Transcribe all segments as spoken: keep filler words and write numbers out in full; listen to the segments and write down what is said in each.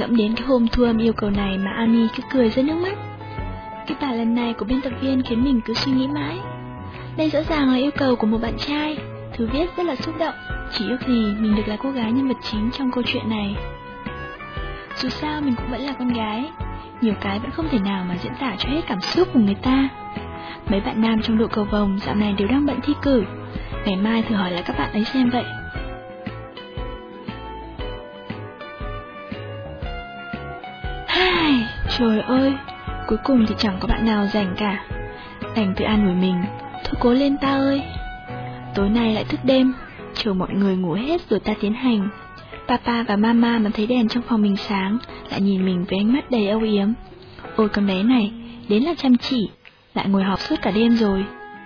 Ngẫm đến cái hôm Thu Âm yêu cầu này mà Ami cứ cười rơi nước mắt. Cái bài lần này của biên tập viên khiến mình cứ suy nghĩ mãi. Đây rõ ràng là yêu cầu của một bạn trai. Thư viết rất là xúc động, chỉ ước gì mình được là cô gái nhân vật chính trong câu chuyện này. Dù sao mình cũng vẫn là con gái, nhiều cái vẫn không thể nào mà diễn tả cho hết cảm xúc của người ta. Mấy bạn nam trong đội cầu vồng dạo này đều đang bận thi cử, ngày mai thử hỏi lại các bạn ấy xem vậy. Hai, trời ơi, cuối cùng thì chẳng có bạn nào rảnh cả. Đành tự an ủi mình, thôi cố lên ta ơi. Tối nay lại thức đêm, chờ mọi người ngủ hết rồi ta tiến hành. Papa và Mama mà thấy đèn trong phòng mình sáng, lại nhìn mình với ánh mắt đầy âu yếm. Ôi con bé này, đến là chăm chỉ, lại ngồi họp suốt cả đêm rồi.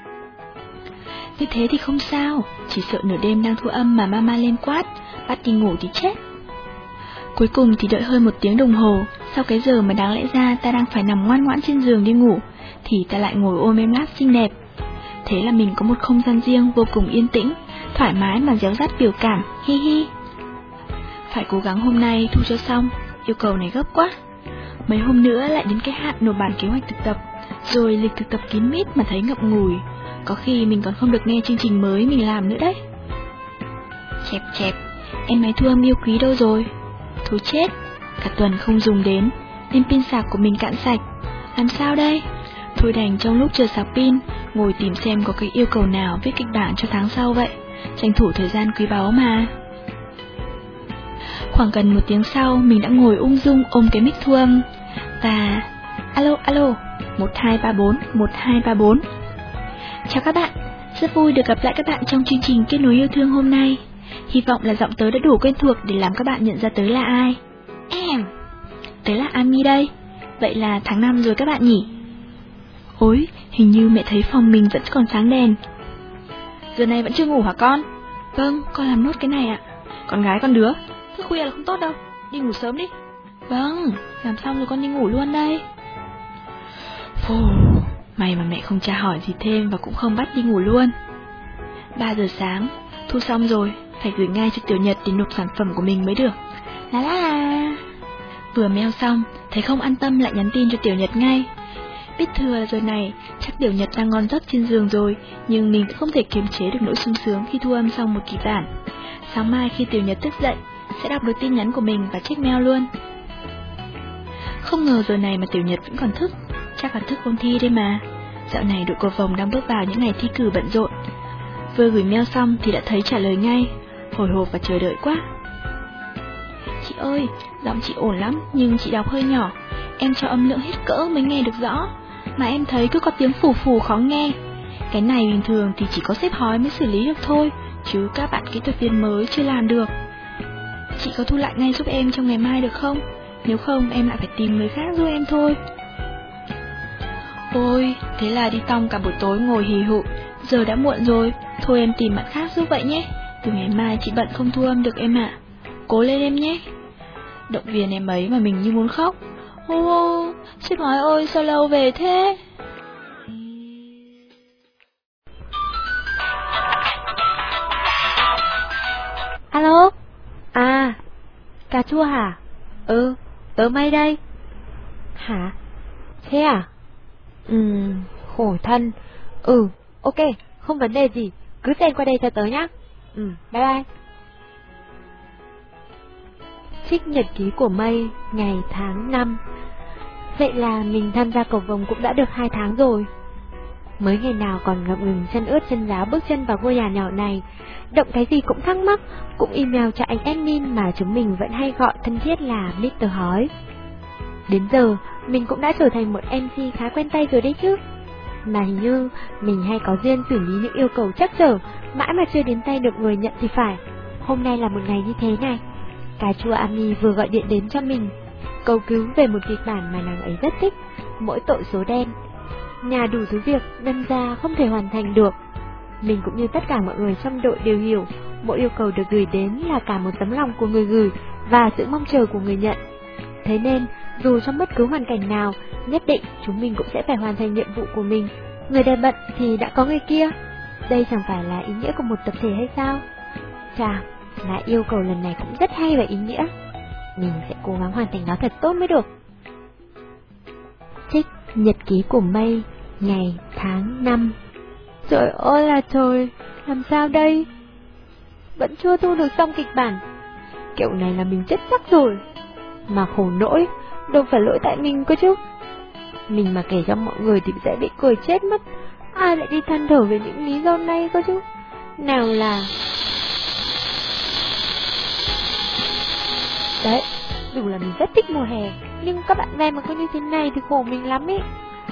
Như thế thì không sao, chỉ sợ nửa đêm đang thu âm mà Mama lên quát, bắt đi ngủ thì chết. Cuối cùng thì đợi hơn một tiếng đồng hồ, sau cái giờ mà đáng lẽ ra ta đang phải nằm ngoan ngoãn trên giường đi ngủ, thì ta lại ngồi ôm em láp xinh đẹp. Thế là mình có một không gian riêng vô cùng yên tĩnh, thoải mái mà réo rắt biểu cảm, hi hi. Phải cố gắng hôm nay thu cho xong, yêu cầu này gấp quá. Mấy hôm nữa lại đến cái hạn nộp bản kế hoạch thực tập, rồi lịch thực tập kín mít mà thấy ngậm ngùi. Có khi mình còn không được nghe chương trình mới mình làm nữa đấy. Chẹp chẹp, em máy Thu Âm yêu quý đâu rồi? Thôi chết, cả tuần không dùng đến, nên pin sạc của mình cạn sạch. Làm sao đây? Thôi đành trong lúc chờ sạc pin, ngồi tìm xem có cái yêu cầu nào viết kịch bản cho tháng sau vậy. Tranh thủ thời gian quý báu mà. Khoảng gần một tiếng sau, mình đã ngồi ung dung ôm cái mic Thu Âm. Và... Alo, alo, một hai ba bốn, một hai ba bốn. Chào các bạn, rất vui được gặp lại các bạn trong chương trình Kết nối yêu thương hôm nay. Hy vọng là giọng tớ đã đủ quen thuộc để làm các bạn nhận ra tớ là ai. Em, tớ là Ami đây. Vậy là tháng năm rồi các bạn nhỉ? Ôi, hình như mẹ thấy phòng mình vẫn còn sáng đèn. Giờ này vẫn chưa ngủ hả con? Vâng, con làm nốt cái này ạ. Con gái con đứa, thức khuya là không tốt đâu, đi ngủ sớm đi. Vâng, làm xong rồi con đi ngủ luôn đây. Phù, may mà mẹ không tra hỏi gì thêm và cũng không bắt đi ngủ luôn. Ba giờ sáng, thu xong rồi, phải gửi ngay cho Tiểu Nhật để nộp sản phẩm của mình mới được. Lá lá. Vừa mail xong, thấy không an tâm lại nhắn tin cho Tiểu Nhật ngay. Biết thừa là giờ này, chắc Tiểu Nhật đang ngon giấc trên giường rồi, nhưng mình cũng không thể kiềm chế được nỗi sung sướng khi thu âm xong một kịch bản. Sáng mai khi Tiểu Nhật thức dậy, sẽ đọc được tin nhắn của mình và check mail luôn. Không ngờ giờ này mà Tiểu Nhật vẫn còn thức, chắc là thức ôn thi đây mà. Dạo này đội cầu vồng đang bước vào những ngày thi cử bận rộn. Vừa gửi mail xong thì đã thấy trả lời ngay, hồi hộp và chờ đợi quá. Chị ơi, giọng chị ổn lắm nhưng chị đọc hơi nhỏ, em cho âm lượng hết cỡ mới nghe được rõ, mà em thấy cứ có tiếng phù phù khó nghe. Cái này bình thường thì chỉ có sếp hói mới xử lý được thôi, chứ các bạn kỹ thuật viên mới chưa làm được. Chị có thu lại ngay giúp em trong ngày mai được không? Nếu không em lại phải tìm người khác giúp em thôi. Ôi, thế là đi tong cả buổi tối ngồi hì hụ, giờ đã muộn rồi, thôi em tìm bạn khác giúp vậy nhé. Từ ngày mai chị bận không thu âm được em ạ. Cố lên em nhé. Động viên em ấy mà mình như muốn khóc. Ô, sếp hói ơi sao lâu về thế? Alo? À, cà chua hả? Ừ, tớ May đây. Hả? Thế à? Ừm, khổ thân. Ừ, ok, không vấn đề gì, cứ send qua đây cho tớ nhá. Ừ, bye bye. Trích nhật ký của May, ngày tháng năm. Vậy là mình tham gia cầu vồng cũng đã được hai tháng rồi. Mới ngày nào còn ngập ngừng chân ướt chân ráo bước chân vào ngôi nhà nhỏ này, động cái gì cũng thắc mắc, cũng email cho anh admin mà chúng mình vẫn hay gọi thân thiết là mít tơ Hói. Đến giờ, mình cũng đã trở thành một em xê khá quen tay rồi đấy chứ. Mà hình như mình hay có duyên xử lý những yêu cầu trắc trở, mãi mà chưa đến tay được người nhận thì phải. Hôm nay là một ngày như thế này. Cà chua Ami vừa gọi điện đến cho mình, cầu cứu về một kịch bản mà nàng ấy rất thích, mỗi tội số đen. Nhà đủ thứ việc, đâm ra không thể hoàn thành được. Mình cũng như tất cả mọi người trong đội đều hiểu, mỗi yêu cầu được gửi đến là cả một tấm lòng của người gửi và sự mong chờ của người nhận. Thế nên, dù trong bất cứ hoàn cảnh nào, nhất định chúng mình cũng sẽ phải hoàn thành nhiệm vụ của mình. Người đây bận thì đã có người kia. Đây chẳng phải là ý nghĩa của một tập thể hay sao? Chà, là yêu cầu lần này cũng rất hay và ý nghĩa. Mình sẽ cố gắng hoàn thành nó thật tốt mới được. Trích nhật ký của Mây, ngày tháng năm. Trời ơi là trời, làm sao đây? Vẫn chưa thu được xong kịch bản. Kiểu này là mình chết chắc rồi. Mà khổ nỗi, đâu phải lỗi tại mình cơ chứ. Mình mà kể cho mọi người thì sẽ bị cười chết mất. Ai lại đi than thở về những lý do này cơ chứ. Nào là... Đấy, dù là mình rất thích mùa hè, nhưng các bạn ve mà có như thế này thì khổ mình lắm ý.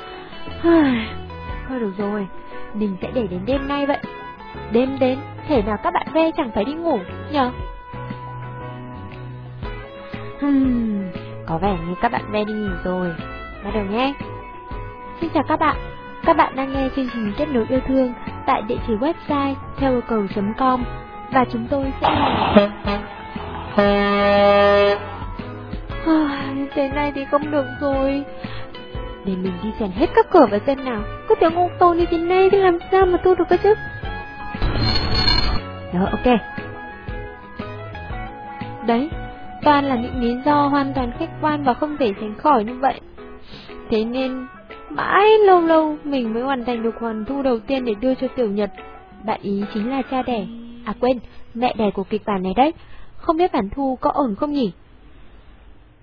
Thôi được rồi, mình sẽ để đến đêm nay vậy. Đêm đến, thể nào các bạn ve chẳng phải đi ngủ nhờ. Hmm, có vẻ như các bạn ve đi ngủ rồi. Bắt đầu nhé. Xin chào các bạn. Các bạn đang nghe chương trình Kết nối yêu thương tại địa chỉ website theo cầu chấm com. Và chúng tôi sẽ là... Thế này thì không được rồi. Để mình đi chèn hết các cửa vào xem nào. Có tiếng ô tô như thế này thì làm sao mà thu được cơ chứ. Rồi, ok. Đấy, toàn là những lý do hoàn toàn khách quan và không thể tránh khỏi như vậy. Thế nên mãi lâu lâu mình mới hoàn thành được khoản thu đầu tiên để đưa cho Tiểu Nhật. Bạn ý chính là cha đẻ, à quên, mẹ đẻ của kịch bản này đấy. Không biết bản thu có ổn không nhỉ?